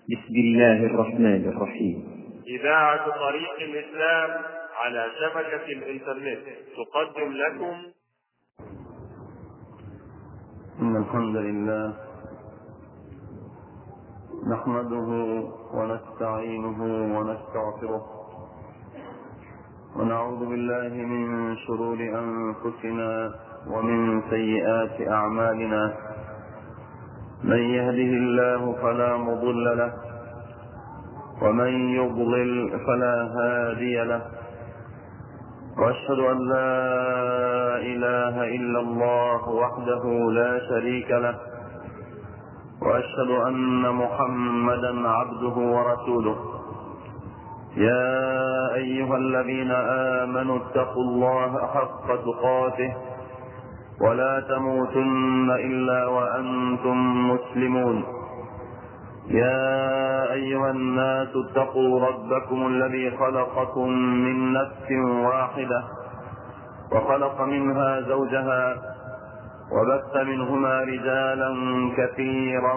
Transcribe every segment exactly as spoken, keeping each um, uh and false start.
بسم الله الرحمن الرحيم. إذاعة طريق الإسلام على شبكة الإنترنت تقدم لكم. إن الحمد لله نحمده ونستعينه ونستغفره ونعوذ بالله من شرور أنفسنا ومن سيئات أعمالنا. من يهده الله فلا مضل له ومن يضلل فلا هادي له، وأشهد أن لا إله إلا الله وحده لا شريك له، وأشهد أن محمدا عبده ورسوله. يا أيها الذين آمنوا اتقوا الله حق تقاته ولا تموتن إلا وأنتم مسلمون. يا أيها الناس اتقوا ربكم الذي خلقكم من نفس واحدة وخلق منها زوجها وبث منهما رجالا كثيرا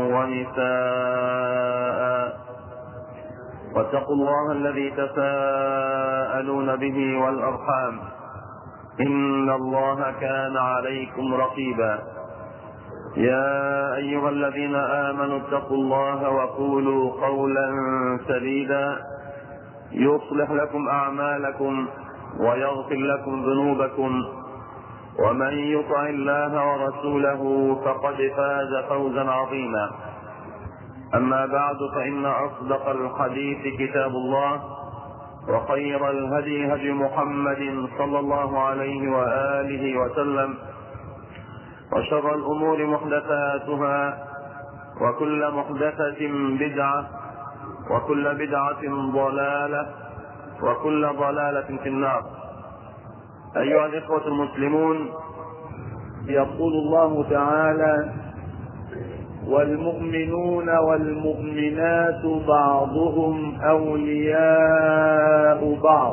ونساء، واتقوا الله الذي تساءلون به والأرحام إن الله كان عليكم رقيبا. يا أيها الذين آمنوا اتقوا الله وقولوا قولا سديدا يصلح لكم أعمالكم ويغفر لكم ذنوبكم، ومن يطع الله ورسوله فقد فاز فوزا عظيما. أما بعد، فإن أصدق الحديث كتاب الله، وخير الهدي هدي محمد صلى الله عليه وآله وسلم، وشر الأمور محدثاتها، وكل محدثة بدعة، وكل بدعة ضلالة، وكل ضلالة في النار. أيها الإخوة المسلمون، يقول الله تعالى: والمؤمنون والمؤمنات بعضهم أولياء بعض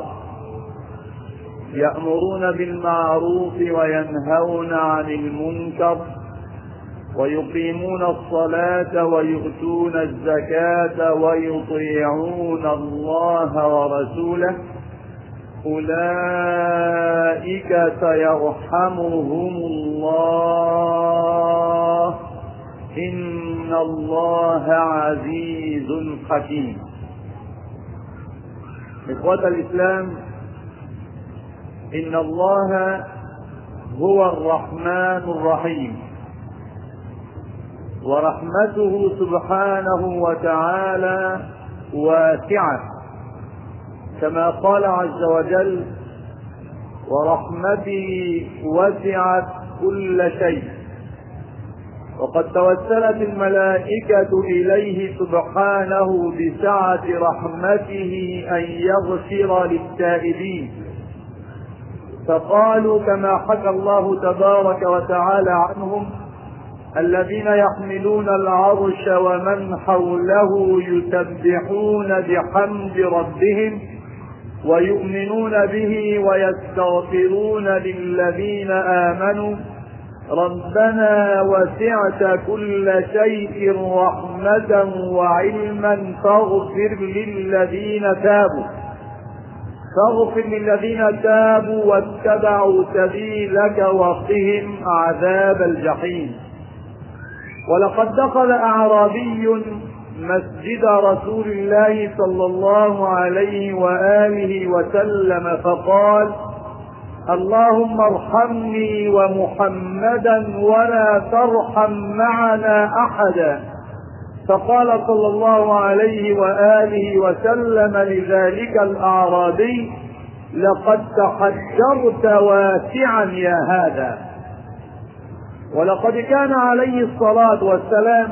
يأمرون بالمعروف وينهون عن المنكر ويقيمون الصلاة ويؤتون الزكاة ويطيعون الله ورسوله أولئك سيرحمهم الله إن الله عزيز حكيم. إخوة الإسلام، إن الله هو الرحمن الرحيم، ورحمته سبحانه وتعالى واسعة، كما قال عز وجل: ورحمتي وسعت كل شيء. وقد توسلت الملائكة إليه سبحانه بسعة رحمته أن يغفر للتائبين، فقالوا كما حكى الله تبارك وتعالى عنهم: الذين يحملون العرش ومن حوله يسبحون بحمد ربهم ويؤمنون به ويستغفرون للذين آمنوا ربنا وسعت كل شيء رحمة وعلما فاغفر للذين تابوا فاغفر للذين تابوا واتبعوا سبيلك وقهم عذاب الجحيم. ولقد دخل أعرابي مسجد رسول الله صلى الله عليه وآله وسلم فقال: اللهم ارحمني ومحمدا ولا ترحم معنا أحدا. فقال صلى الله عليه وآله وسلم لذلك الأعرابي: لقد تحجرت واسعا يا هذا. ولقد كان عليه الصلاة والسلام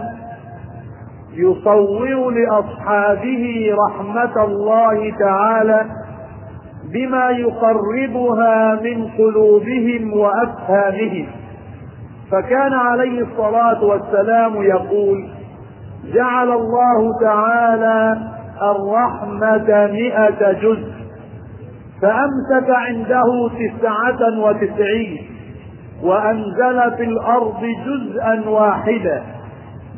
يصور لأصحابه رحمة الله تعالى بما يقربها من قلوبهم وأفهامهم، فكان عليه الصلاة والسلام يقول: جعل الله تعالى الرحمة مئة جزء فأمسك عنده تسعة وتسعين وأنزل في الأرض جزءا واحدا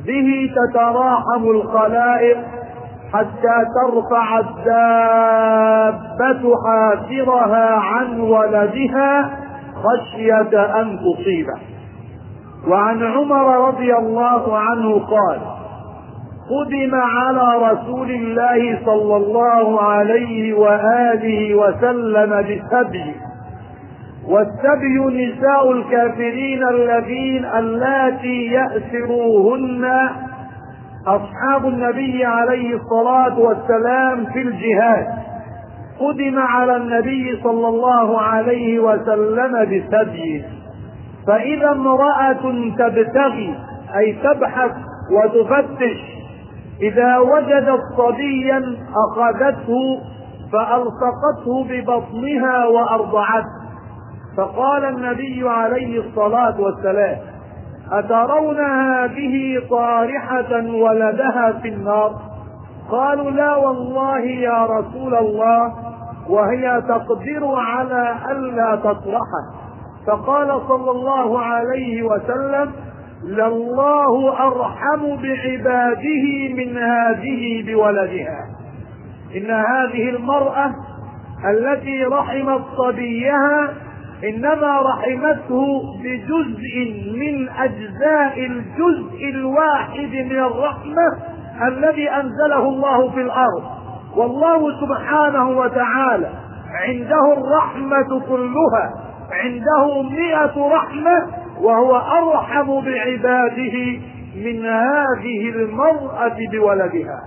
به تتراحم الخلائق حتى ترفع الدابة حافرها عن ولدها خشية أن تصيبه. وعن عمر رضي الله عنه قال: قدم على رسول الله صلى الله عليه وآله وسلم بسبي، والسبي نساء الكافرين الذين اللاتي يأسروهن أصحاب النبي عليه الصلاة والسلام في الجهاد. قدم على النبي صلى الله عليه وسلم بسبي، فإذا امرأة تبتغي أي تبحث وتفتش، إذا وجدت صبيا أخذته فألصقته ببطنها وأرضعته. فقال النبي عليه الصلاة والسلام: أترونها به طارحة ولدها في النار؟ قالوا: لا والله يا رسول الله، وهي تقدر على ألا تطرحه. فقال صلى الله عليه وسلم: لله أرحم بعباده من هذه بولدها. إن هذه المرأة التي رحمت صبيها إنما رحمته بجزء من أجزاء الجزء الواحد من الرحمة الذي أنزله الله في الأرض. والله سبحانه وتعالى عنده الرحمة كلها، عنده مئة رحمة، وهو أرحم بعباده من هذه المرأة بولدها.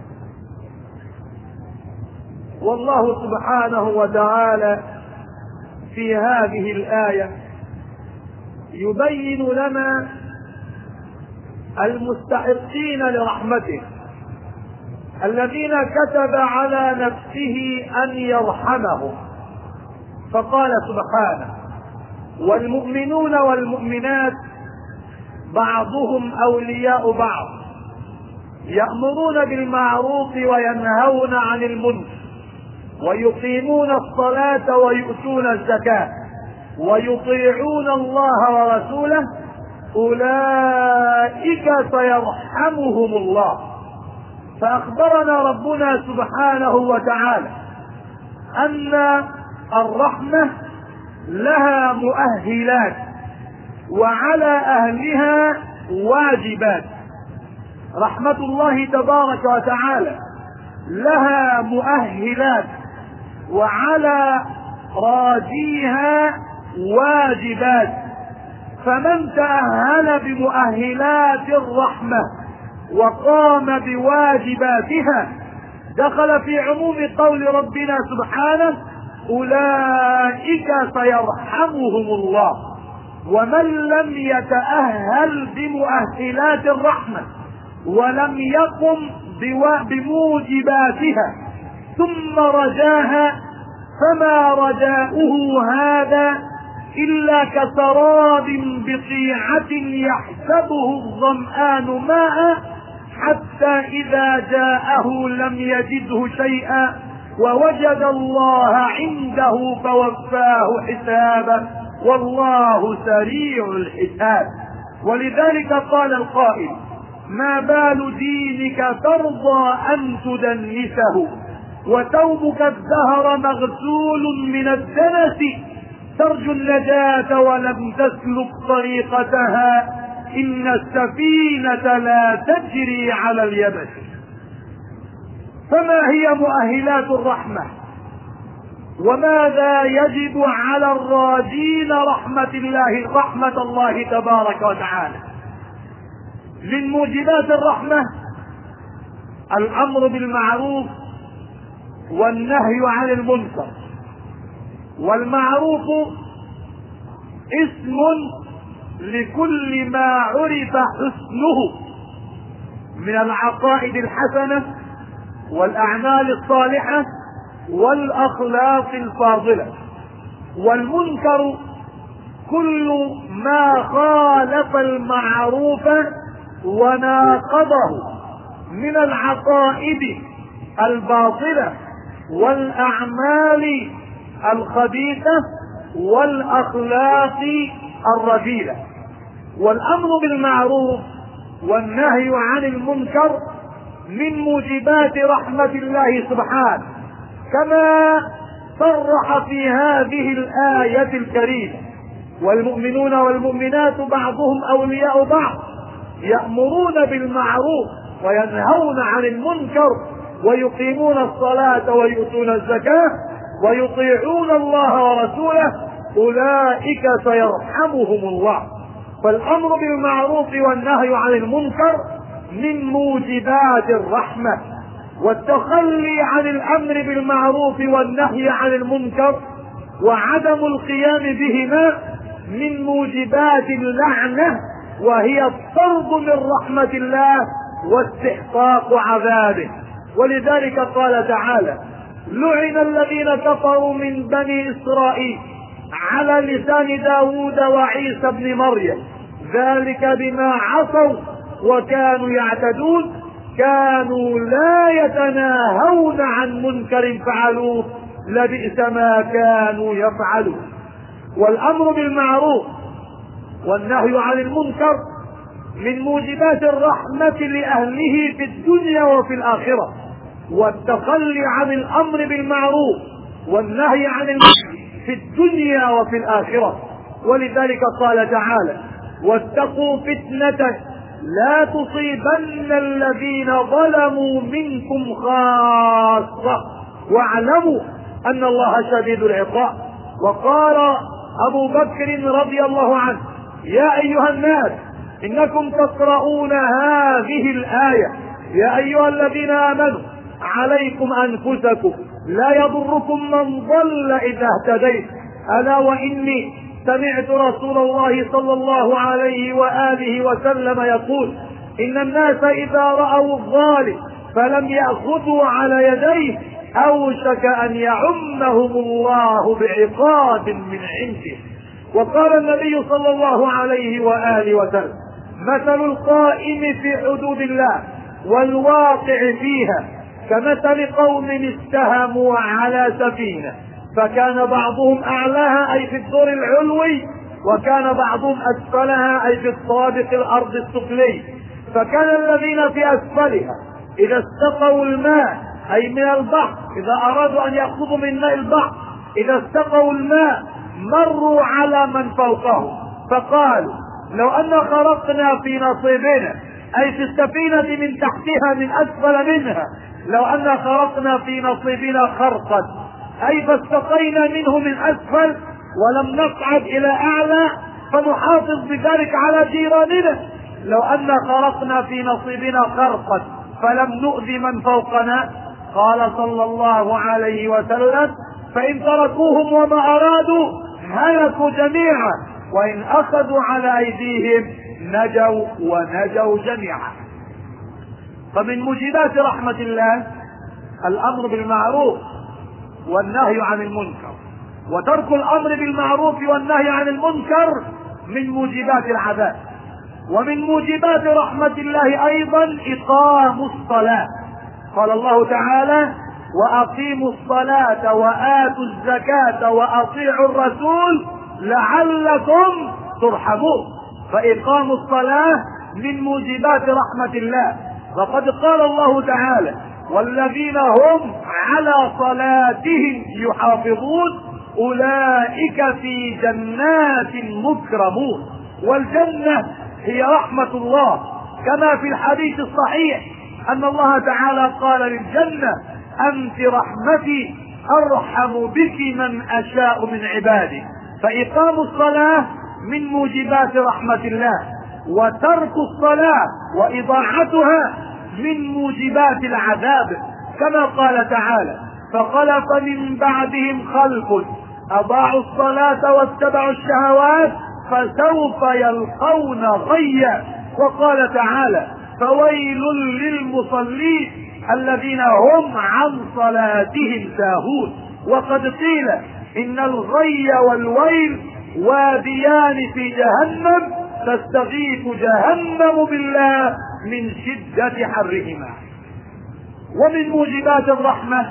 والله سبحانه وتعالى في هذه الآية يبين لنا المستحقين لرحمته الذين كتب على نفسه أن يرحمهم. فقال سبحانه: والمؤمنون والمؤمنات بعضهم أولياء بعض يأمرون بالمعروف وينهون عن المنكر ويقيمون الصلاة ويؤتون الزكاة ويطيعون الله ورسوله أولئك سيرحمهم الله. فأخبرنا ربنا سبحانه وتعالى أن الرحمة لها مؤهلات وعلى أهلها واجبات. رحمة الله تبارك وتعالى لها مؤهلات وعلى راجيها واجبات، فمن تأهل بمؤهلات الرحمة وقام بواجباتها دخل في عموم قول ربنا سبحانه: أولئك سيرحمهم الله. ومن لم يتأهل بمؤهلات الرحمة ولم يقم بموجباتها ثم رجاها فما رجاؤه هذا إلا كسراب بقيعة يحسبه الظمآن ماء حتى إذا جاءه لم يجده شيئا ووجد الله عنده فوفاه حسابه والله سريع الحساب. ولذلك قال القائل: ما بال دينك ترضى أن تدنسه وثوبك الدهر مغسول من الدنس، ترجو النجاة ولم تسلك طريقتها، إن السفينة لا تجري على اليبس. فما هي مؤهلات الرحمة؟ وماذا يجب على الراجين رحمة الله رحمة الله تبارك وتعالى؟ من موجبات الرحمة الأمر بالمعروف والنهي عن المنكر. والمعروف اسم لكل ما عرف حسنه من العقائد الحسنة والأعمال الصالحة والأخلاق الفاضلة. والمنكر كل ما خالف المعروف وناقضه من العقائد الباطلة والأعمال الخبيثة والأخلاق الرذيلة. والأمر بالمعروف والنهي عن المنكر من موجبات رحمة الله سبحانه، كما صرح في هذه الآية الكريمة: والمؤمنون والمؤمنات بعضهم أولياء بعض يأمرون بالمعروف وينهون عن المنكر ويقيمون الصلاة ويؤتون الزكاة ويطيعون الله ورسوله أولئك سيرحمهم الله. فالأمر بالمعروف والنهي عن المنكر من موجبات الرحمة، والتخلي عن الأمر بالمعروف والنهي عن المنكر وعدم القيام بهما من موجبات اللعنة، وهي الطرد من رحمة الله واستحقاق عذابه. ولذلك قال تعالى: لعن الذين كفروا من بني إسرائيل على لسان داود وعيسى بن مريم ذلك بما عصوا وكانوا يعتدون كانوا لا يتناهون عن منكر فعلوه لبئس ما كانوا يفعلون. والأمر بالمعروف والنهي عن المنكر من موجبات الرحمة لأهله في الدنيا وفي الآخرة، والتخلي عن الأمر بالمعروف والنهي عن المنكر في الدنيا وفي الآخرة. ولذلك قال تعالى: واتقوا فتنة لا تصيبن الذين ظلموا منكم خاصة واعلموا أن الله شديد العقاب. وقال أبو بكر رضي الله عنه: يا أيها الناس إنكم تقرؤون هذه الآية يا أيها الذين آمنوا عليكم أنفسكم لا يضركم من ضل إذا اهتديت ألا وإني سمعت رسول الله صلى الله عليه وآله وسلم يقول: إن الناس إذا رأوا الظالم فلم يأخذوا على يديه أوشك أن يعمهم الله بعقاب من عنده. وقال النبي صلى الله عليه وآله وسلم: مثل القائم في حدود الله والواقع فيها كمثل قوم استهموا على سفينة فكان بعضهم أعلاها أي في الدور العلوي وكان بعضهم أسفلها أي في الطابق الأرض السفلي، فكان الذين في أسفلها إذا استقوا الماء أي من البحر إذا أرادوا أن يأخذوا من ماء البحر إذا استقوا الماء مروا على من فوقهم فقالوا: لو أن خرقنا في نصيبنا أي في السفينة من تحتها من أسفل منها لو أن خرقنا في نصيبنا خرقا أي فاستقينا منه من أسفل ولم نصعد إلى أعلى فنحافظ بذلك على جيراننا. لو أن خرقنا في نصيبنا خرقا فلم نؤذي من فوقنا. قال صلى الله عليه وسلم: فإن تركوهم وما أرادوا هلكوا جميعا وإن أخذوا على أيديهم نجوا ونجوا جميعا. فمن موجبات رحمة الله الأمر بالمعروف والنهي عن المنكر، وترك الأمر بالمعروف والنهي عن المنكر من موجبات العذاب. ومن موجبات رحمة الله أيضا إقام الصلاة. قال الله تعالى: وأقيموا الصلاة وآتوا الزكاة وأطيعوا الرسول لعلكم ترحمون. فإقام الصلاة من موجبات رحمة الله، وقد قال الله تعالى: والذين هم على صلاتهم يحافظون أولئك في جنات مكرمون. والجنة هي رحمة الله، كما في الحديث الصحيح أن الله تعالى قال للجنة: أنت رحمتي أرحم بك من أشاء من عبادي. فإقام الصلاة من موجبات رحمة الله، وترك الصلاة وإضاعتها من موجبات العذاب، كما قال تعالى: فخلف من بعدهم خلف أضاعوا الصلاة واتبعوا الشهوات فسوف يلقون غيا. وقال تعالى: فويل للمصلين الذين هم عن صلاتهم ساهون. وقد قيل إن الغي والويل واديان في جهنم تستغيث جهنم بالله من شدة حرهما. ومن موجبات الرحمة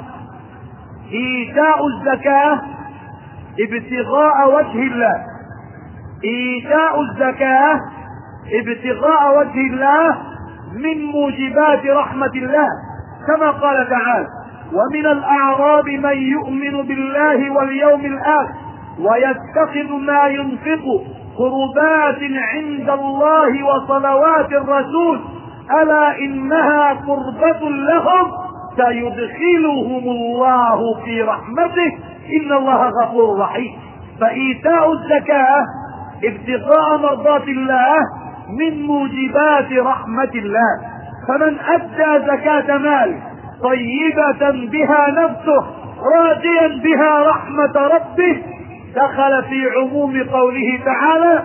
إيتاء الزكاة ابتغاء وجه الله. إيتاء الزكاة ابتغاء وجه الله من موجبات رحمة الله، كما قال تعالى: ومن الأعراب من يؤمن بالله واليوم الآخر ويتخذ ما ينفق قربات عند الله وصلوات الرسول ألا إنها قربة لهم سيدخلهم الله في رحمته إن الله غفور رحيم. فإيتاء الزكاة ابتغاء مرضات الله من موجبات رحمة الله، فمن أدى زكاة مال طيبة بها نفسه راجيا بها رحمة ربه دخل في عموم قوله تعالى: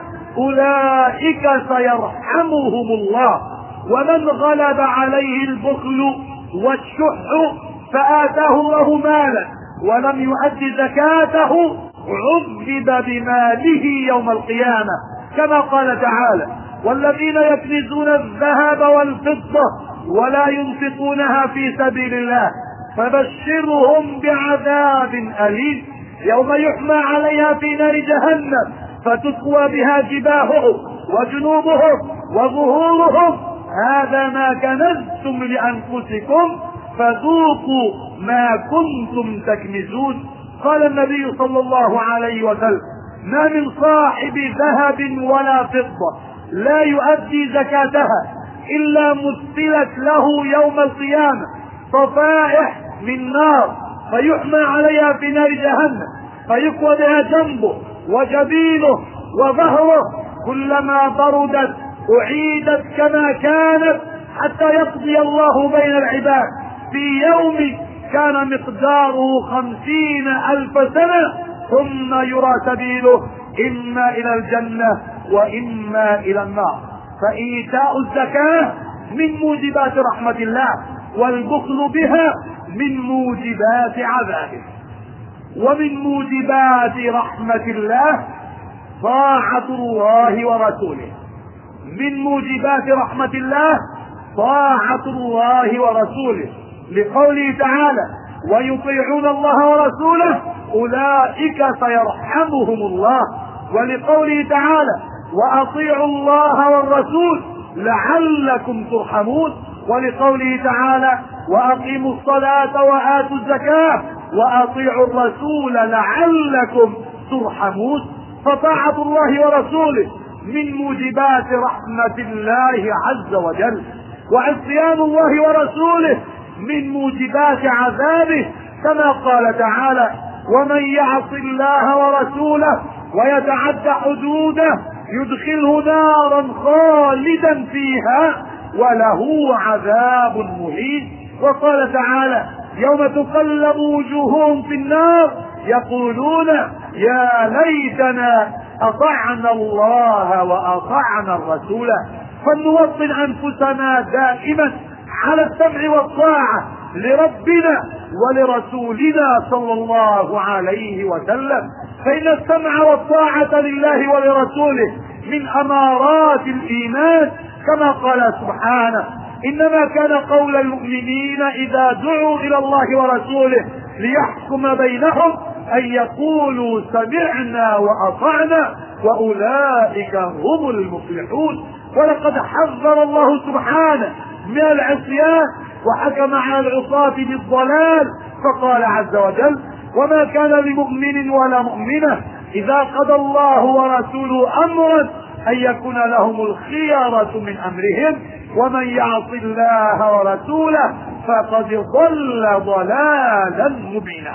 أولئك سيرحمهم الله. ومن غلب عليه البخل والشح فآتاه الله مالا ولم يؤد زكاته عذب بماله يوم القيامة، كما قال تعالى: والذين يكنزون الذهب والفضة ولا ينفقونها في سبيل الله فبشرهم بعذاب أليم يوم يحمى عليها في نار جهنم فتكوى بها جباههم وجنوبهم وظهورهم هذا ما كنزتم لأنفسكم فذوقوا ما كنتم تكنزون. قال النبي صلى الله عليه وسلم: ما من صاحب ذهب ولا فضة لا يؤدي زكاتها إلا مثلت له يوم القيامة صفائح من نار فيحمى عليها في نار جهنم فيكوى بها جنبه وجبينه وظهره، كلما بردت أعيدت كما كانت حتى يقضي الله بين العباد في يوم كان مقداره خمسين ألف سنة ثم يرى سبيله إما إلى الجنة وإما إلى النار. فإيتاء الزكاة من موجبات رحمة الله والبخل بها من موجبات عذابه. ومن موجبات رحمة الله طاعة الله ورسوله. من موجبات رحمة الله طاعة الله ورسوله، لقوله تعالى: ويطيعون الله ورسوله أولئك سيرحمهم الله. ولقوله تعالى: وأطيعوا الله والرسول لعلكم ترحمون. ولقوله تعالى: وأقيموا الصلاة وآتوا الزكاة وأطيعوا الرسول لعلكم ترحمون. فطاعة الله ورسوله من موجبات رحمة الله عز وجل، وعصيان الله ورسوله من موجبات عذابه، كما قال تعالى: ومن يعص الله ورسوله ويتعد حدوده يدخله نارا خالدا فيها وله عذاب مهين. وقال تعالى: يوم تقلب وجوههم في النار يقولون يا ليتنا أطعنا الله وأطعنا الرسول. فلنوطن أنفسنا دائما على السمع والطاعة لربنا ولرسولنا صلى الله عليه وسلم، فإن السمع والطاعة لله ولرسوله من أمارات الإيمان، كما قال سبحانه: إنما كان قول المؤمنين إذا دعوا إلى الله ورسوله ليحكم بينهم أن يقولوا سمعنا وأطعنا وأولئك هم المفلحون. ولقد حذر الله سبحانه من العصيان وحكم على العصاة بالضلال، فقال عز وجل: وما كان لمؤمن ولا مؤمنة إذا قضى الله ورسوله أمرا أن يكون لهم الخيرة من أمرهم ومن يعص الله ورسوله فقد ضل ضلالا مبينا.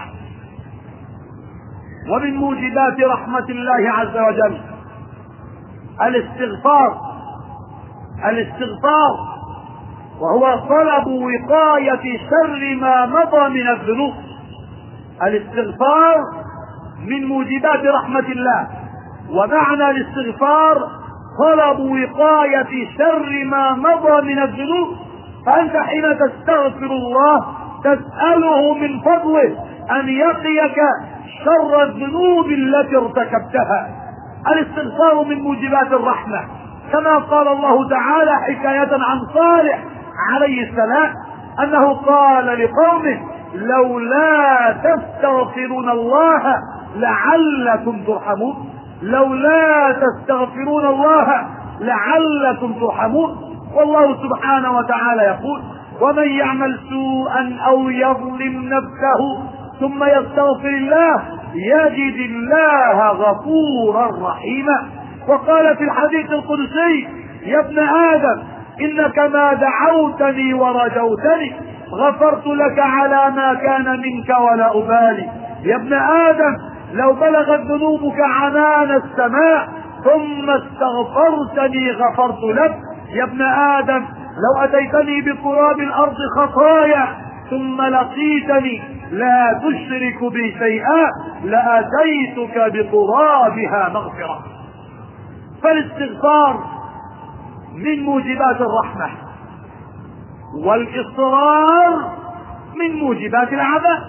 ومن موجبات رحمة الله عز وجل الاستغفار الاستغفار وهو طلب وقاية شر ما مضى من الذنوب. الاستغفار من موجبات رحمة الله، ومعنى الاستغفار طلب وقاية شر ما مضى من الذنوب. فأنت حين تستغفر الله تسأله من فضله أن يقيك شر الذنوب التي ارتكبتها. الاستغفار من موجبات الرحمة، كما قال الله تعالى حكاية عن صالح عليه السلام أنه قال لقومه: لولا تستغفرون الله لعلكم ترحمون. لولا تستغفرون الله لعلكم ترحمون. والله سبحانه وتعالى يقول: ومن يعمل سوءا أو يظلم نفسه ثم يستغفر الله يجد الله غفورا رحيما. وقال في الحديث القدسي: يا ابن آدم إنك ما دعوتني ورجوتني غفرت لك على ما كان منك ولا أبالي. يا ابن آدم لو بلغت ذنوبك عنان السماء ثم استغفرتني غفرت لك. يا ابن آدم لو أتيتني بقراب الأرض خطايا ثم لقيتني لا تشرك بي شيئا لأتيتك بقرابها مغفرة. فالاستغفار من موجبات الرحمة، والإصرار من موجبات العذاب.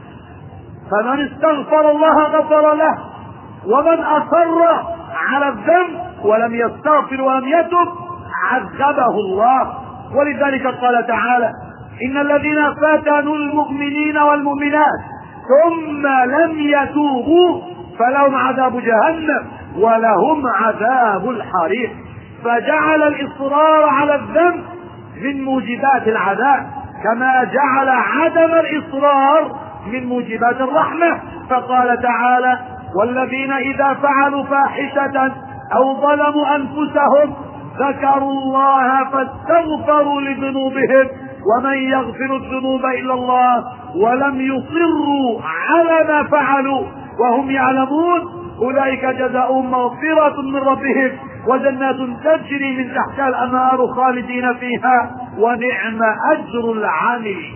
فمن استغفر الله غفر له، ومن أصر على الذنب ولم يستغفر ولم يتب عذبه الله. ولذلك قال تعالى: إن الذين فتنوا المؤمنين والمؤمنات ثم لم يتوبوا فلهم عذاب جهنم ولهم عذاب الحريق. فجعل الإصرار على الذنب من موجبات العذاب، كما جعل عدم الإصرار من موجبات الرحمة. فقال تعالى: والذين إذا فعلوا فاحشة أو ظلموا أنفسهم ذكروا الله فاستغفروا لذنوبهم ومن يغفر الذنوب إلا الله ولم يصروا على ما فعلوا وهم يعلمون أولئك جزاؤهم مغفرة من ربهم وجنات تجري من تحتها الأنهار خالدين فيها ونعم أجر العاملين.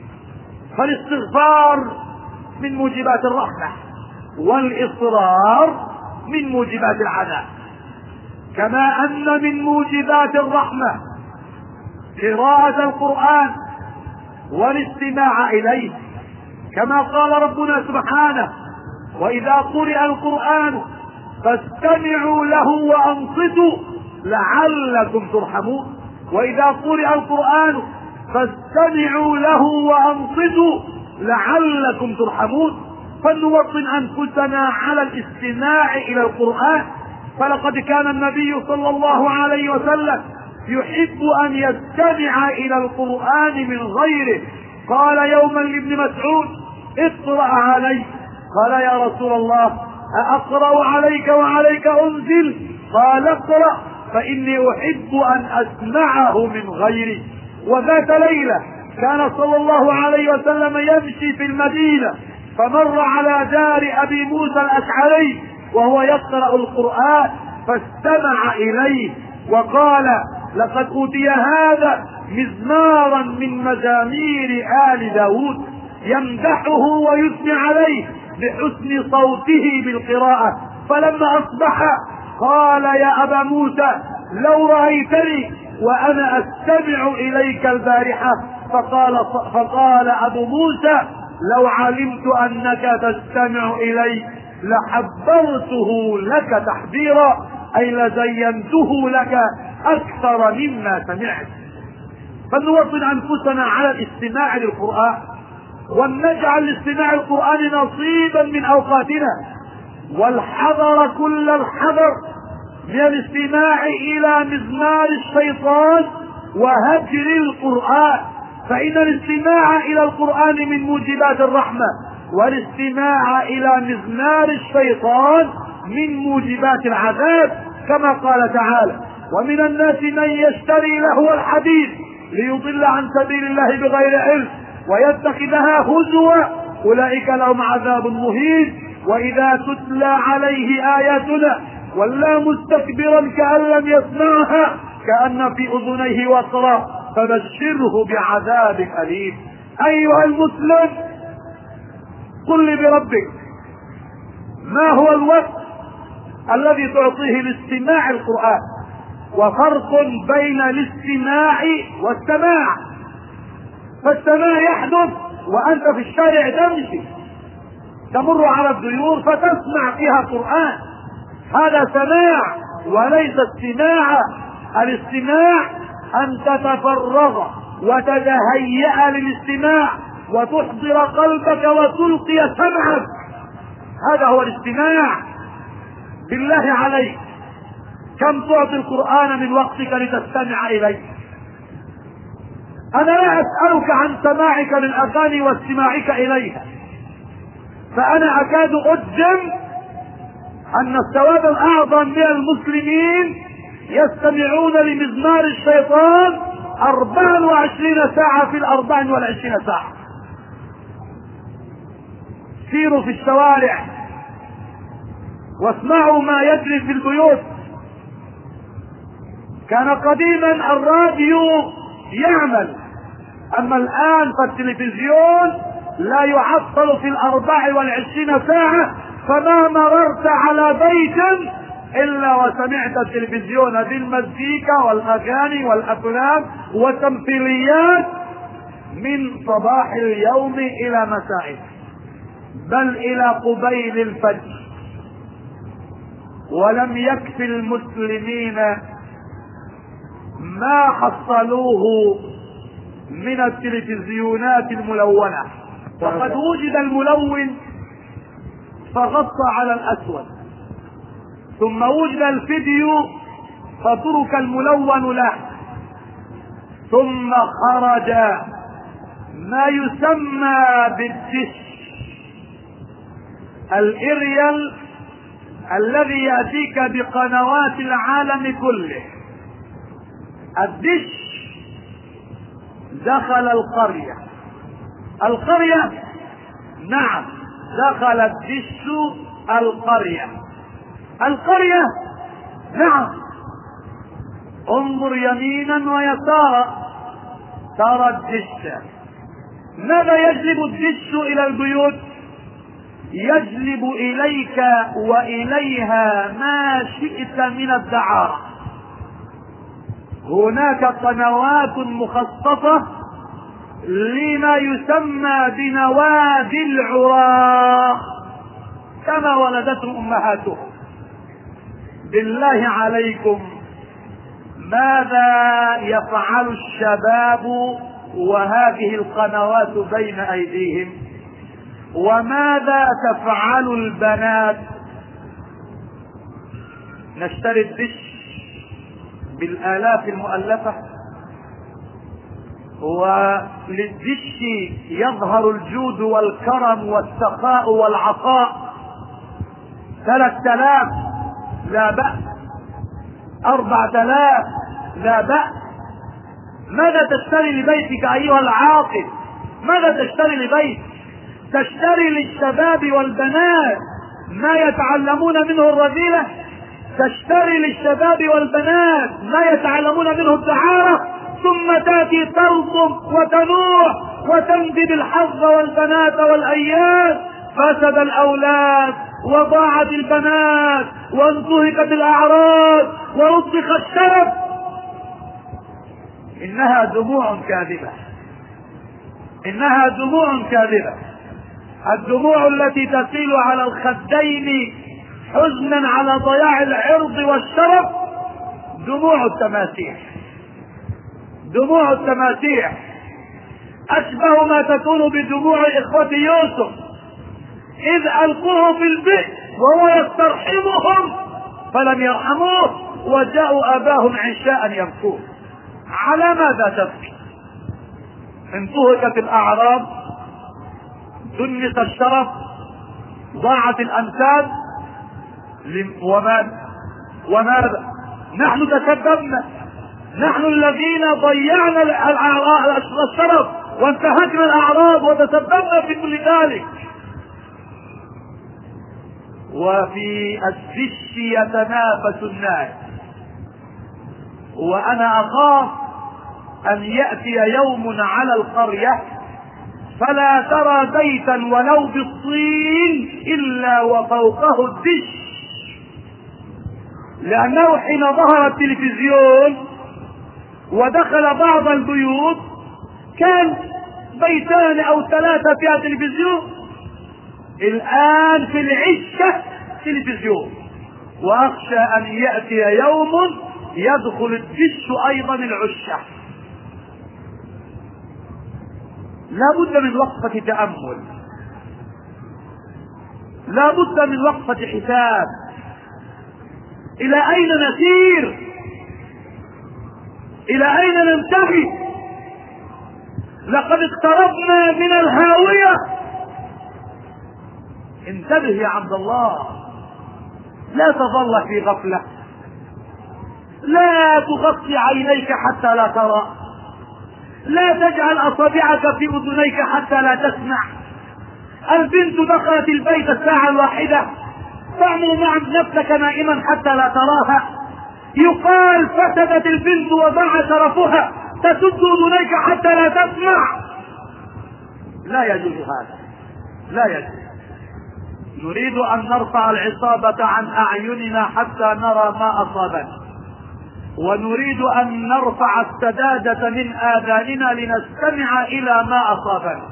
فالاستغفار من موجبات الرحمة، والإصرار من موجبات العذاب. كما أن من موجبات الرحمة قراءة القرآن والاستماع إليه، كما قال ربنا سبحانه: وإذا قرئ القرآن فاستمعوا له وأنصتوا لعلكم ترحمون. وإذا قرئ القرآن فاستمعوا له وأنصتوا لعلكم ترحمون. فلنوطن أنفسنا على الاستماع إلى القرآن، فلقد كان النبي صلى الله عليه وسلم يحب أن يستمع إلى القرآن من غيره. قال يوما لابن مسعود: اقرأ علي. قال: يا رسول الله أقرأ عليك وعليك أنزل؟ قال: اقرأ فإني أحب أن أسمعه من غيري. وذات ليلة كان صلى الله عليه وسلم يمشي في المدينة فمر على دار أبي موسى الأشعري وهو يقرأ القرآن فاستمع إليه وقال: لقد أوتي هذا مزمارا من مزامير آل داود يمدحه ويثني عليه بحسن صوته بالقراءة. فلما أصبح قال: يا أبا موسى لو رأيتني وأنا أستمع إليك البارحة. فقال, فقال أبو موسى: لو علمت أنك تستمع إلي لحبرته لك تحبيرا، أي لزينته لك أكثر مما سمعت. فلنوطن أنفسنا على الاستماع للقرآن، ولنجعل لاستماع القرآن نصيبا من أوقاتنا، والحذر كل الحذر من الاستماع إلى مزمار الشيطان وهجر القرآن. فإن الاستماع إلى القرآن من موجبات الرحمة، والاستماع إلى مزمار الشيطان من موجبات العذاب، كما قال تعالى: ومن الناس من يشتري لهو الحديث ليضل عن سبيل الله بغير علم ويتخذها هزوا أولئك لهم عذاب مهين. وإذا تتلى عليه آياتنا ولى مستكبرا كأن لم يسمعها كأن في أذنيه وقرا فبشره بعذاب أليم. أيها المسلم، قل لي بربك، ما هو الوقت الذي تعطيه لاستماع القرآن؟ وفرق بين الاستماع والسماع. فالسماع يحدث وأنت في الشارع تمشي، تمر على الديور فتسمع فيها قرآن، هذا سماع وليس استماع. الاستماع أن تتفرغ وتتهيأ للاستماع وتحضر قلبك وتلقي سمعك، هذا هو الاستماع. بالله عليك، كم تعطي القرآن من وقتك لتستمع إليه؟ أنا لا أسألك عن سماعك للأغاني واستماعك إليها، فأنا أكاد أجزم أن الثواب الأعظم من المسلمين يستمعون لمزمار الشيطان أربع وعشرين ساعة في الأربع والعشرين ساعة. سيروا في الشوارع واسمعوا ما يجري في البيوت. كان قديما الراديو يعمل، أما الآن فالتلفزيون لا يعطل في الأربع والعشرين ساعة، فما مررت على بيت إلا وسمعت التلفزيون بالمزيكا والأغاني والأفلام والتمثيليات من صباح اليوم إلى مسائه، بل إلى قبيل الفجر. ولم يكفي المسلمين ما حصلوه من التلفزيونات الملونة، وقد وجد الملون فغطى على الأسود، ثم وجد الفيديو فترك الملون له، ثم خرج ما يسمى بالدش الإريال الذي يأتيك بقنوات العالم كله. الدش دخل القرية، القرية نعم دخل الدش القرية، القرية نعم. انظر يمينا ويسارا ترى الدش. ماذا يجلب الدش إلى البيوت؟ يجلب إليك وإليها ما شئت من الدعارة. هناك قنوات مخصصة لما يسمى بنوادي العراة كما ولدتهم أمهاتهم. بالله عليكم ماذا يفعل الشباب وهذه القنوات بين أيديهم؟ وماذا تفعل البنات؟ نشتري الدش بالآلاف المؤلفة، وللدش يظهر الجود والكرم والسخاء والعطاء. ثلاثة آلاف لا بأس، أربعة آلاف لا بأس. ماذا تشتري لبيتك أيها العاقل؟ ماذا تشتري لبيتك؟ تشتري للشباب والبنات ما يتعلمون منه الرذيلة؟ تشتري للشباب والبنات ما يتعلمون منه الدعارة؟ ثم تأتي ترسم وتنوح وتنجب الحظ والبنات والأيام. فسد الأولاد وضاعت البنات وانتهكت الأعراض ورسخ الشرف. إنها دموع كاذبة، إنها دموع كاذبة. الدموع التي تسيل على الخدين حزنا على ضياع العرض والشرف دموع التماسيح، دموع التماسيح أشبه ما تكون بدموع إخوة يوسف إذ ألقوه في البئر وهو يسترحمهم فلم يرحموه وجاءوا آباهم عشاء يبكون. على ماذا تبكي؟ انتهكت الأعراض، دنس الشرف، ضاعت الأنساب. وماذا وماذا نحن تسببنا، نحن الذين ضيعنا الشرف وانتهكنا الأعراض وتسببنا في كل ذلك. وفي الدش يتنافس الناس، وأنا أخاف أن يأتي يوم على القرية فلا ترى بيتا ولو بالطين إلا وفوقه الدش، لأنه حين ظهر التلفزيون ودخل بعض البيوت كان بيتان أو ثلاثة فيها تلفزيون، الآن في العشة تلفزيون. وأخشى أن يأتي يوم يدخل الدش أيضا العشة. لا بد من وقفة تأمل، لا بد من وقفة حساب. إلى أين نسير؟ إلى أين ننتهي؟ لقد اقتربنا من الهاوية. انتبه يا عبد الله، لا تظل في غفلة، لا تغطي عينيك حتى لا ترى، لا تجعل أصابعك في أذنيك حتى لا تسمع. البنت دخلت البيت الساعة الواحدة، تعمل مع نفسك نائما حتى لا تراها. يقال فسدت البنت وضاع شرفها، تسد أذنيك حتى لا تسمع. لا يجوز هذا، لا يجوز. نريد أن نرفع العصابة عن أعيننا حتى نرى ما أصابنا، ونريد أن نرفع السدادة من آذاننا لنستمع إلى ما أصابنا.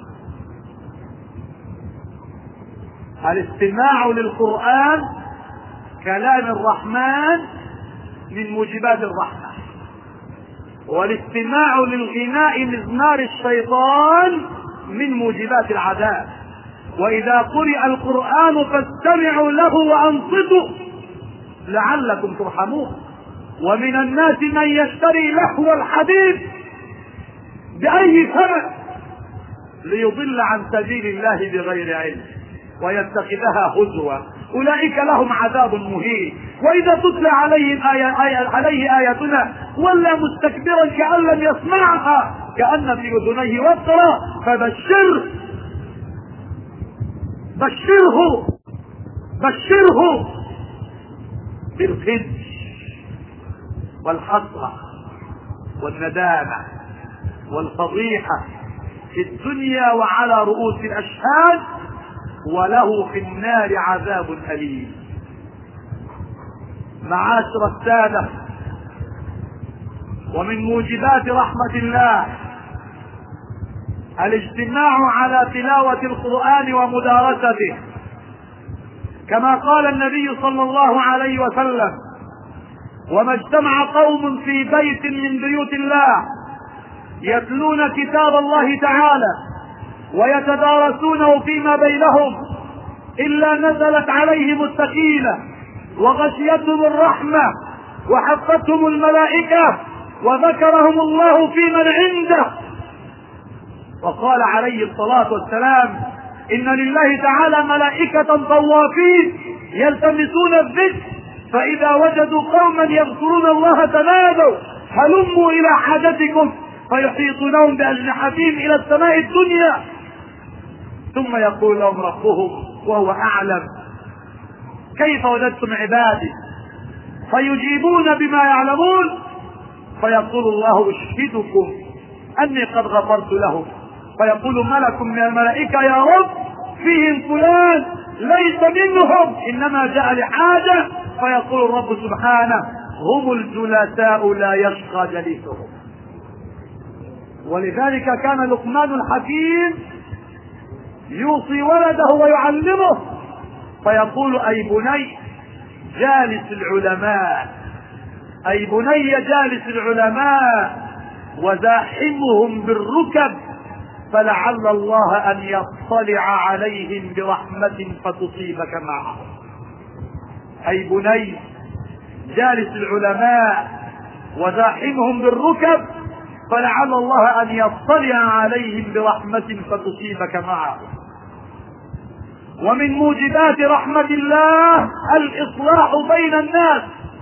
الاستماع للقرآن كلام الرحمن من موجبات الرحمة، والاستماع للغناء مزمار الشيطان من موجبات العذاب. وإذا قرئ القرآن فاستمعوا له وأنصتوا لعلكم ترحمون. ومن الناس من يشتري لهو الحديث بأي ثمن ليضل عن سبيل الله بغير علم ويتخذها هزوا، أولئك لهم عذاب مهين. وإذا تتلى عليهم آية آية عليه آياتنا ولى مستكبرا كأن لم يسمعها كأن في أذنيه وقرا، فبشره بشره بشره بالخزي والحسرة والندامة والفضيحة في الدنيا وعلى رؤوس الأشهاد، وله في النار عذاب أليم. معاشر السادة، ومن موجبات رحمة الله الاجتماع على تلاوة القرآن ومدارسته، كما قال النبي صلى الله عليه وسلم: وما اجتمع قوم في بيت من بيوت الله يتلون كتاب الله تعالى ويتدارسونه فيما بينهم إلا نزلت عليهم السكينة وغشيتهم الرحمة وحفتهم الملائكة وذكرهم الله في من عنده. وقال عليه الصلاة والسلام: إن لله تعالى ملائكة طوافين يلتمسون الذكر، فإذا وجدوا قوما يذكرون الله تنادوا هلموا إلى حاجتكم، فيحيطونهم بأجنحتهم إلى السماء الدنيا، ثم يقول لهم ربهم وهو أعلم: كيف وجدتم عبادي؟ فيجيبون بما يعلمون، فيقول الله: أشهدكم أني قد غفرت لهم. فيقول ملك من الملائكة: يا رب فيهم فلان ليس منهم إنما جاء لحاجة. فيقول الرب سبحانه: هم الجلساء لا يشقى جليسهم. ولذلك كان لقمان الحكيم يوصي ولده ويعلمه فيقول: أي بني جالس العلماء، أي بني جالس العلماء وزاحمهم بالركب، فلعل الله أن يطلع عليهم برحمة فتصيبك معهم. أي بني جالس العلماء وزاحمهم بالركب، فلعل الله أن يطلع عليهم برحمة فتصيبك معهم. ومن موجبات رحمة الله الإصلاح بين الناس،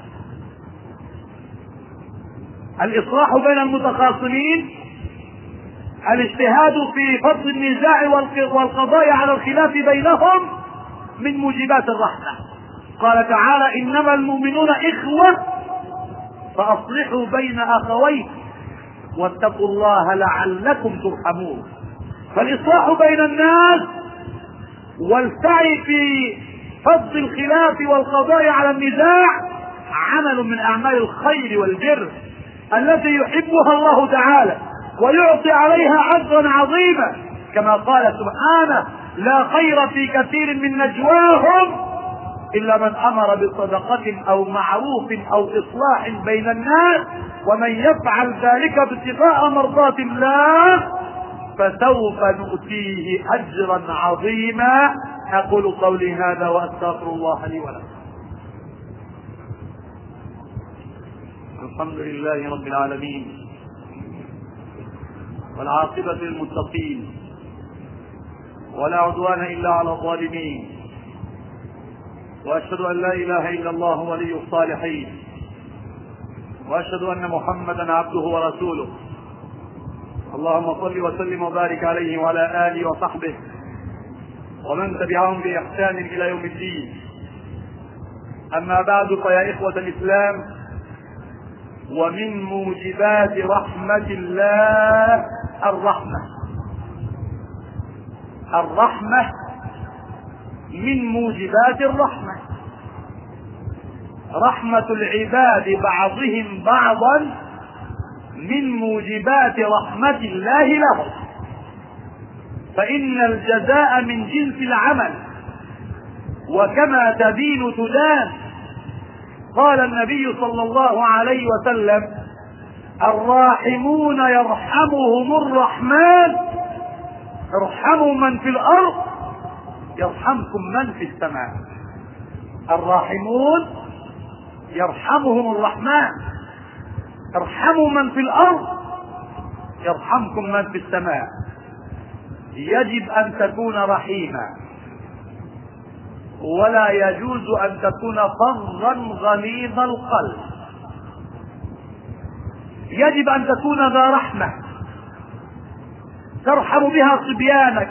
الإصلاح بين المتخاصمين، الاجتهاد في فصل النزاع والقضاء على الخلاف بينهم من موجبات الرحمة. قال تعالى: إنما المؤمنون إخوة فأصلحوا بين أخويكم واتقوا الله لعلكم ترحمون. فالإصلاح بين الناس والسعي في فصل الخلاف والقضاء على النزاع عمل من أعمال الخير والبر التي يحبها الله تعالى ويعطي عليها أجرا عظيما، كما قال سبحانه: لا خير في كثير من نجواهم إلا من أمر بصدقة أو معروف أو إصلاح بين الناس، ومن يفعل ذلك ابتغاء مرضات الله فسوف نؤتيه أجرا عظيما. أقول قولي هذا وأستغفر الله لي ولكم. الحمد لله رب العالمين، والعاقبة للمتقين، ولا عدوان إلا على الظالمين، وأشهد أن لا إله إلا الله ولي الصالحين، وأشهد أن محمدا عبده ورسوله. اللهم صل وسلم وبارك عليه وعلى آله وصحبه ومن تبعهم بإحسان إلى يوم الدين. أما بعد، فيا إخوة الإسلام، ومن موجبات رحمة الله الرحمة. الرحمة من موجبات الرحمة، رحمة العباد بعضهم بعضا من موجبات رحمة الله لهم، فإن الجزاء من جنس العمل، وكما تدين تدان. قال النبي صلى الله عليه وسلم: الراحمون يرحمهم الرحمن، ارحموا من في الأرض يرحمكم من في السماء. الراحمون يرحمهم الرحمن، ارحموا من في الأرض يرحمكم من في السماء. يجب أن تكون رحيما، ولا يجوز أن تكون فظا غليظ القلب. يجب أن تكون ذا رحمة ترحم بها صبيانك،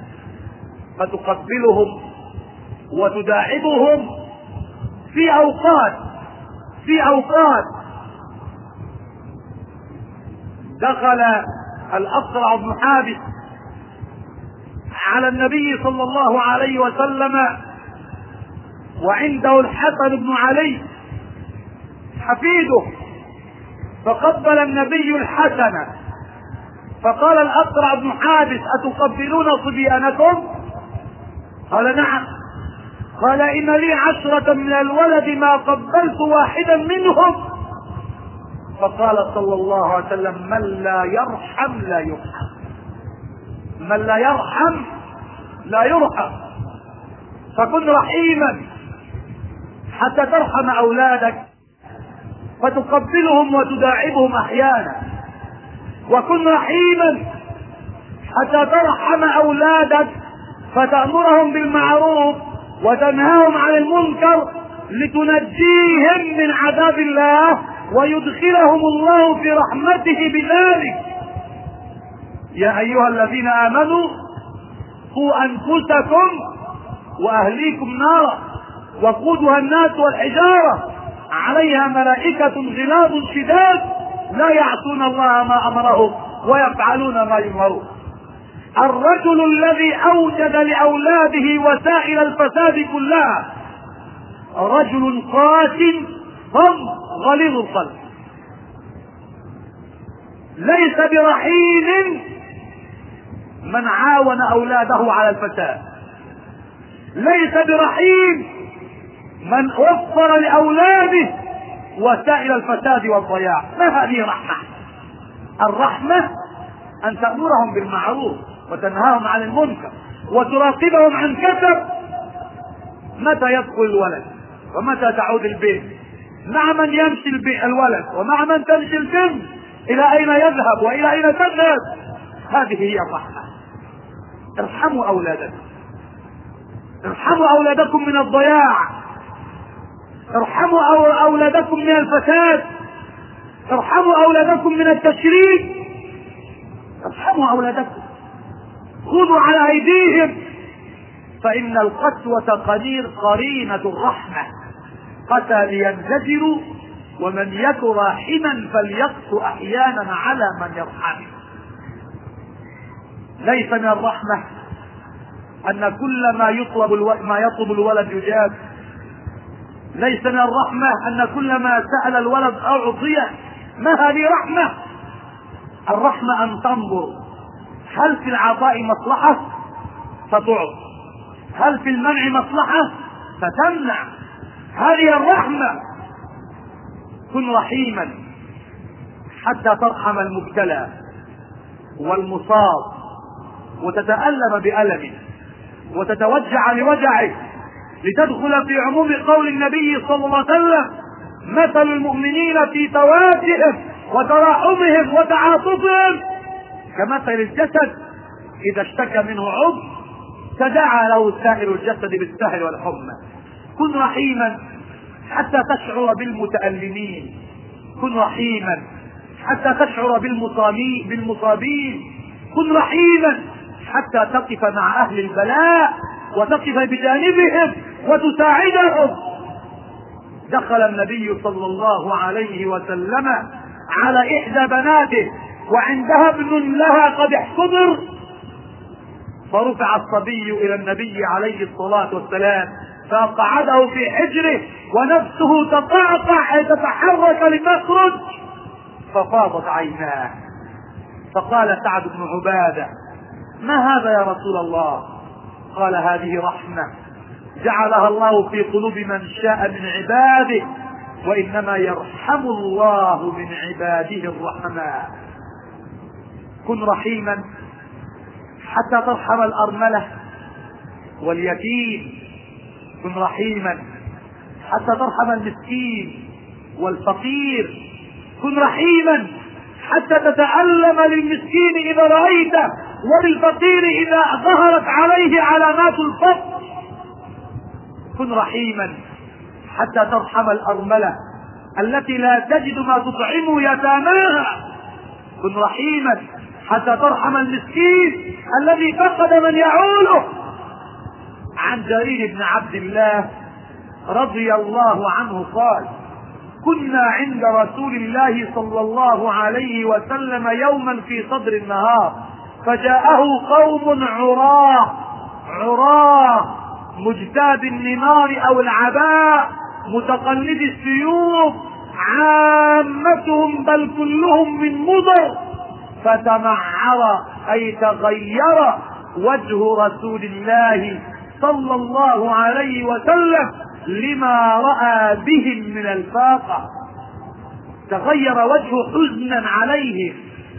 فتقبلهم وتداعبهم في أوقات في أوقات دخل الأقرع بن حابس على النبي صلى الله عليه وسلم وعنده الحسن بن علي حفيده، فقبل النبي الحسن، فقال الأقرع بن حابس: أتقبلون صبيانكم؟ قال: نعم. قال: إن لي عشرة من الولد ما قبلت واحدا منهم. فقال صلى الله عليه وسلم: من لا يرحم لا يرحم، من لا يرحم لا يرحم. فكن رحيما حتى ترحم أولادك فتقبلهم وتداعبهم أحيانا، وكن رحيما حتى ترحم أولادك فتأمرهم بالمعروف وتنهاهم عن المنكر لتنجيهم من عذاب الله ويدخلهم الله في رحمته بذلك. يا أيها الذين آمنوا قوا أنفسكم وأهليكم نارا وقودها الناس والحجارة عليها ملائكة غلاظ شداد لا يعصون الله ما أمرهم ويفعلون ما يؤمرون. الرجل الذي أوجد لأولاده وسائل الفساد كلها رجل قاسٍ فظ غليظ القلب، ليس برحيم من عاون أولاده على الفساد، ليس برحيم من وفر لأولاده وسائل الفساد والضياع. ما هذه رحمة؟ الرحمة أن تأمرهم بالمعروف وتنهاهم عن المنكر وتراقبهم عن كثر متى يدخل الولد ومتى تعود البنت، مع من يمشي الولد ومع من تمشي البنت، إلى أين يذهب وإلى أين تذهب. هذه هي الرحمة. ارحموا أولادكم، ارحموا أولادكم من الضياع، ارحموا أولادكم من الفساد، ارحموا أولادكم من التشريد، ارحموا أولادكم، خذوا على أيديهم، فإن القسوة قدير قرينة الرحمة. قتى لينزجروا، ومن يك راحما فليقسو أحيانا على من يرحمه. ليس من الرحمة أن كل ما يطلب الو... ما يطلب الولد يجاب. ليس من الرحمة أن كل ما سأل الولد أعطيه. ما هذه رحمة؟ الرحمة أن تنظر هل في العطاء مصلحة فتعط، هل في المنع مصلحة فتمنع. هذه الرحمة. كن رحيما حتى ترحم المبتلى والمصاب وتتألم بألمه وتتوجع لوجعه، لتدخل في عموم قول النبي صلى الله عليه وسلم: مثل المؤمنين في توادهم وتراحمهم وتعاطفهم كمثل الجسد إذا اشتكى منه عضو تداعى له سائر الجسد بالسهر والحمى. كن رحيما حتى تشعر بالمتألمين، كن رحيما حتى تشعر بالمصابين بالمصابين كن رحيما حتى تقف مع أهل البلاء وتقف بجانبهم وتساعدهم. دخل النبي صلى الله عليه وسلم على إحدى بناته وعندها ابن لها قد احتضر، فرفع الصبي إلى النبي عليه الصلاة والسلام فقعده في حجره ونفسه تقعقع تتحرك لتخرج، ففاضت عيناه. فقال سعد بن عبادة: ما هذا يا رسول الله؟ قال: هذه رحمة جعلها الله في قلوب من شاء من عباده، وإنما يرحم الله من عباده الرحماء. كن رحيما حتى ترحم الأرملة واليتيم، كن رحيما حتى ترحم المسكين والفقير، كن رحيما حتى تتألم للمسكين إذا رأيته وللفقير إذا ظهرت عليه علامات الفقر. كن رحيما حتى ترحم الأرملة التي لا تجد ما تطعم يتاماها، كن رحيما حتى ترحم المسكين الذي فقد من يعوله. عن جرير بن عبد الله رضي الله عنه قال: كنا عند رسول الله صلى الله عليه وسلم يوما في صدر النهار، فجاءه قوم عراه عراه مجتاب النمار او العباء متقلد السيوف، عامتهم بل كلهم من مضر، فتمعر اي تغير وجه رسول الله صلى الله عليه وسلم لما رأى بهم من الفاقة. تغير وجهه حزنا عليهم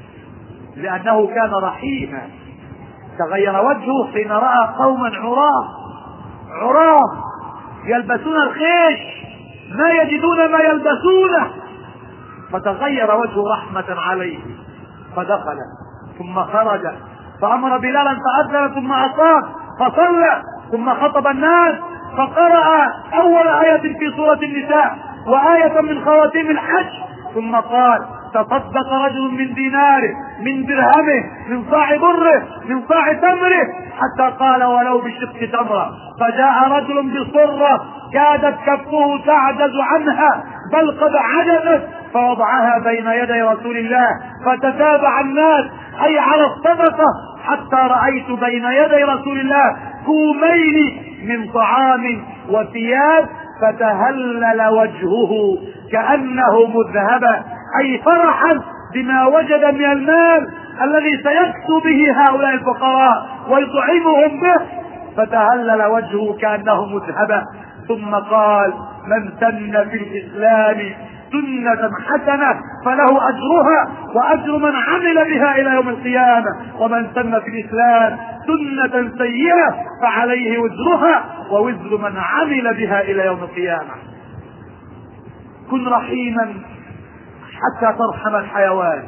لأنه كان رحيما. تغير وجهه حين رأى قوما عراه عراه يلبسون الخيش ما يجدون ما يلبسونه، فتغير وجه رحمة عليه، فدخل ثم خرج فأمر بلالا فأذن ثم أصاب فصلى ثم خطب الناس فقرأ أول آية في سورة النساء وآية من خواتيم الحج، ثم قال: تصدق رجل من ديناره من درهمه من صاع بره من صاع تمره، حتى قال: ولو بشق تمرة. فجاء رجل بصرة كادت كفه تعجز عنها بل قد عجزت، فوضعها بين يدي رسول الله، فتتابع الناس أي على الصدقة، حتى رأيت بين يدي رسول الله كومين من طعام وثياب، فتهلل وجهه كأنه مذهبا، أي فرحا بما وجد من المال الذي سيكسو به هؤلاء الفقراء ويطعمهم به، فتهلل وجهه كأنه مذهبا. ثم قال: من سن في الإسلام سنة حسنة فله أجرها وأجر من عمل بها إلى يوم القيامة، ومن سن في الإسلام سنة سيئة فعليه وزرها ووزر من عمل بها إلى يوم القيامة. كن رحيما حتى ترحم الحيوان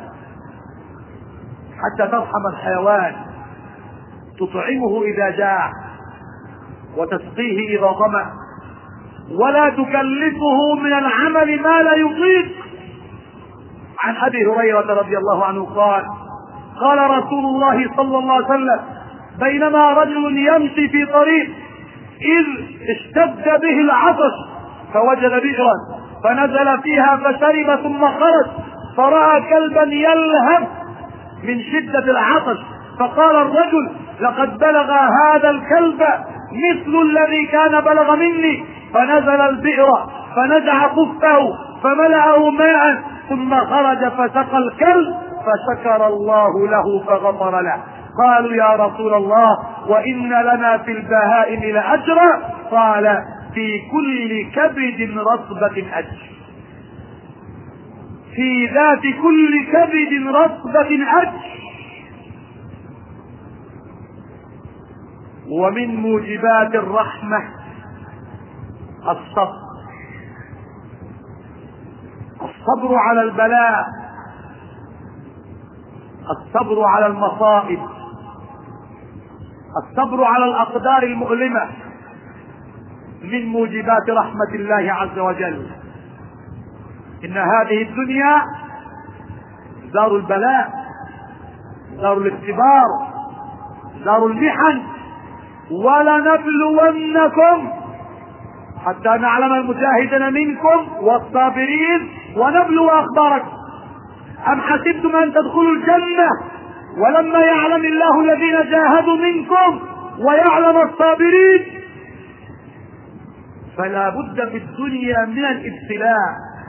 حتى ترحم الحيوان تطعمه إذا جاع وتسقيه إذا ظمأ، ولا تكلفه من العمل ما لا يطيق. عن أبي هريرة رضي الله عنه قال: قال رسول الله صلى الله عليه وسلم: بينما رجل يمشي في طريق إذ اشتد به العطش فوجد بئرا فنزل فيها فشرب ثم خرج فرأى كلبا يلهث من شدة العطش، فقال الرجل: لقد بلغ هذا الكلب مثل الذي كان بلغ مني، فنزل البئر فنزع خفه فملأه ماء ثم خرج فسقى الكلب فشكر الله له فغفر له. قالوا: يا رسول الله وإن لنا في البهائم لأجرا؟ قال: في كل كبد رطبة أجر، في ذات كل كبد رطبة أجر. ومن موجبات الرحمة الصبر، الصبر على البلاء، الصبر على المصائب، الصبر على الأقدار المؤلمة من موجبات رحمة الله عز وجل. إن هذه الدنيا دار البلاء، دار الاختبار، دار المحن، ولنبلونكم حتى نعلم المجاهدين منكم والصابرين ونبلو أخباركم. أم حسبتم أن تدخلوا الجنة ولما يعلم الله الذين جاهدوا منكم ويعلم الصابرين؟ فلا بد في الدنيا من الابتلاء،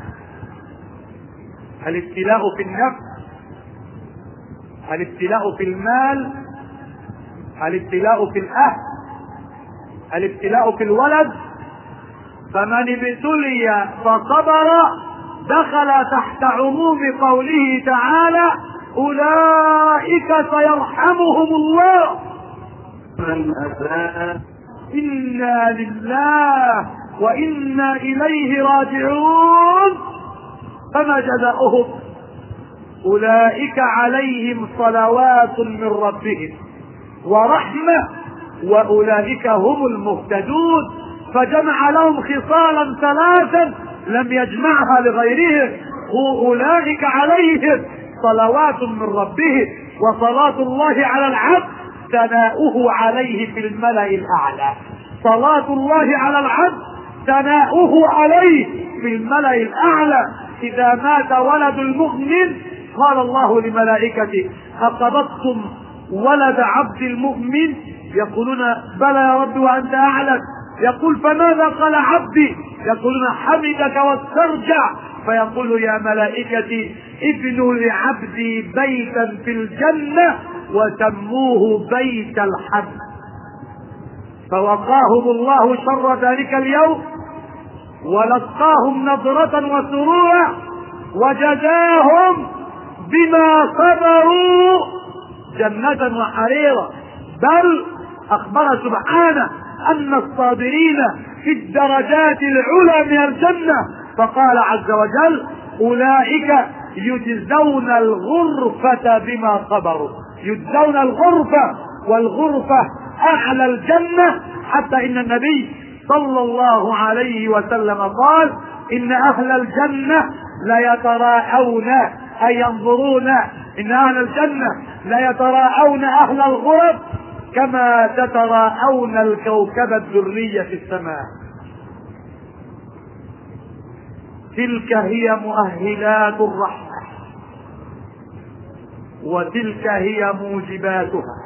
الابتلاء في النفس، الابتلاء في المال، الابتلاء في الأهل، الابتلاء في الولد. فمن ابتلي فصبر دخل تحت عموم قوله تعالى أولئك سيرحمهم الله. من أساء إنا لله وإنا إليه راجعون فما جزاؤهم أولئك عليهم صلوات من ربهم ورحمة وأولئك هم المهتدون. فجمع لهم خصالا ثلاثا لم يجمعها لغيرهم، أولئك عليهم صلوات من ربهم، وصلاة الله على العبد ثناؤه عليه في الملأ الأعلى. صلاة الله على العبد ثناؤه عليه في الملأ الأعلى. إذا مات ولد المؤمن قال الله لملائكته أقبضتم ولد عبد المؤمن؟ يقولون بلى يا رب وأنت أعلم. يقول فماذا قال عبدي؟ يقولون حمدك واسترجع. فيقول يا ملائكتي ابنوا لعبدي بيتا في الجنة وسموه بيت الحمد. فوقاهم الله شر ذلك اليوم ولقاهم نظرة وسرورا وجزاهم بما صبروا جنة وحريرا. بل أخبر سبحانه أن الصابرين في الدرجات العلى من الجنة، فقال عز وجل أولئك يجزون الغرفة بما صبروا. يجزون الغرفة، والغرفة أعلى الجنة، حتى إن النبي صلى الله عليه وسلم قال إن أهل الجنة ليتراءون أي ينظرون، إن أهل الجنة ليتراءون أهل الغرف كما تتراءون الكوكب الدري في السماء. تلك هي مؤهلات الرحمة وتلك هي موجباتها.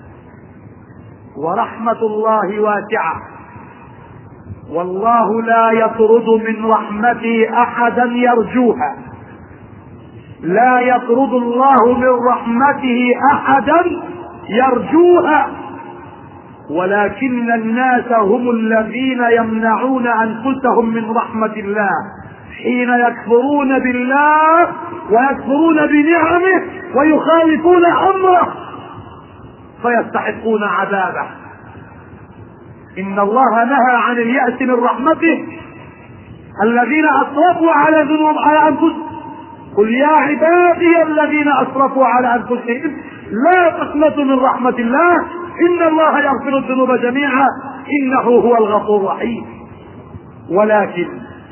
ورحمة الله واسعة، والله لا يطرد من رحمته أحدا يرجوها. لا يطرد الله من رحمته أحدا يرجوها، ولكن الناس هم الذين يمنعون أنفسهم من رحمة الله حين يكفرون بالله ويكفرون بنعمه ويخالفون أمره فيستحقون عذابه. إن الله نهى عن اليأس من رحمته الذين أسرفوا على ذنوب على أنفسهم. قل يا عبادي الذين أسرفوا على أنفسهم لا تقنطوا من رحمة الله إن الله يغفر الذنوب جميعا إنه هو الغفور الرحيم. ولكن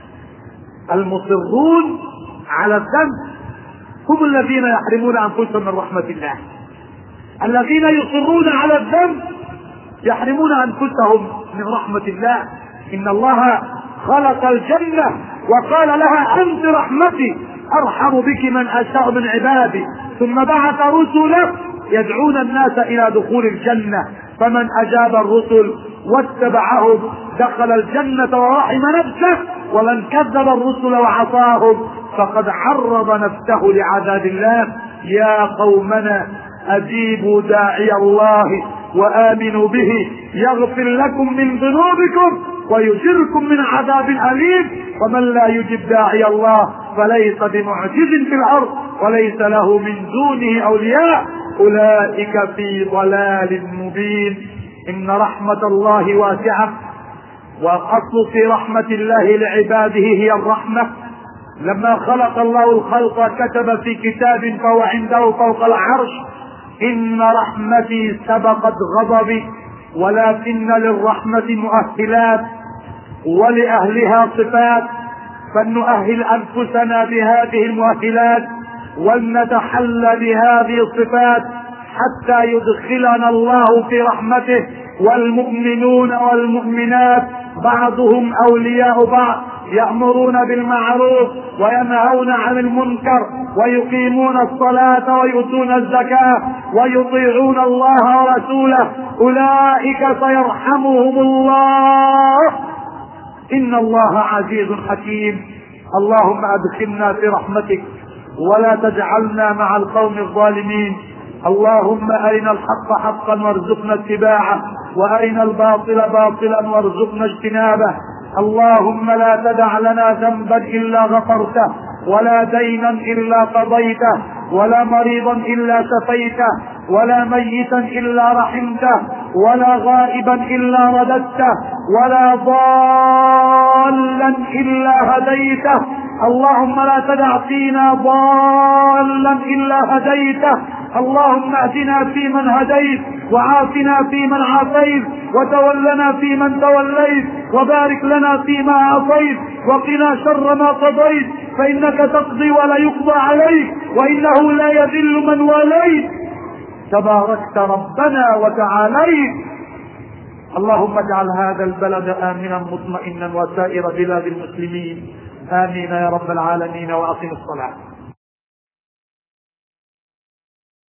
المصرون على الذنب هم الذين يحرمون أنفسهم من رحمة الله. الذين يصرون على الذنب يحرمون أنفسهم من رحمة الله. إن الله خلق الجنة وقال لها أنت رحمتي أرحم بك من أشاء من عبادي، ثم بعث رسله يدعون الناس إلى دخول الجنة، فمن أجاب الرسل واتبعهم دخل الجنة ورحم نفسه، ومن كذب الرسل وعصاهم فقد عرض نفسه لعذاب الله. يا قومنا أجيبوا داعي الله وآمنوا به يغفر لكم من ذنوبكم ويجركم من عذاب أليم. ومن لا يجب داعي الله فليس بمعجز في الأرض وليس له من دونه أولياء أولئك في ضلال مبين. إن رحمة الله واسعة، والأصل في رحمة الله لعباده هي الرحمة، لما خلق الله الخلق كتب في كتاب فهو عنده فوق العرش: إن رحمتي سبقت غضبي، ولكن للرحمة مؤهلات ولأهلها صفات، فلنؤهل أنفسنا بهذه المؤهلات ولنتحلى بهذه الصفات حتى يدخلنا الله في رحمته. والمؤمنون والمؤمنات بعضهم أولياء بعض، يأمرون بالمعروف وينهون عن المنكر ويقيمون الصلاة ويؤتون الزكاة ويطيعون الله ورسوله، أولئك سيرحمهم الله، إن الله عزيز حكيم. اللهم أدخلنا في رحمتك ولا تجعلنا مع القوم الظالمين. اللهم أرنا الحق حقا وارزقنا اتباعه، وأرنا الباطل باطلا وارزقنا اجتنابه. اللهم لا تدع لنا ذنبا إلا غفرته، ولا دينا إلا قضيته، ولا مريضا إلا شفيته، ولا ميتا إلا رحمته، ولا غائبا إلا رددته، ولا ضالا إلا هديته. اللهم لا تدع فينا ضالا إلا هديته. اللهم اهدنا فيمن هديت، وعافنا فيمن عافيت، وتولنا فيمن توليت، وبارك لنا فيما أعطيت، وقنا شر ما قضيت، فإنك تقضي ولا يقضى عليك، وإنه لا يذل من وليت، تباركت ربنا وتعاليت. اللهم اجعل هذا البلد آمنا مطمئنا وسائر بلاد المسلمين، آمين يا رب العالمين. وأقم الصلاة.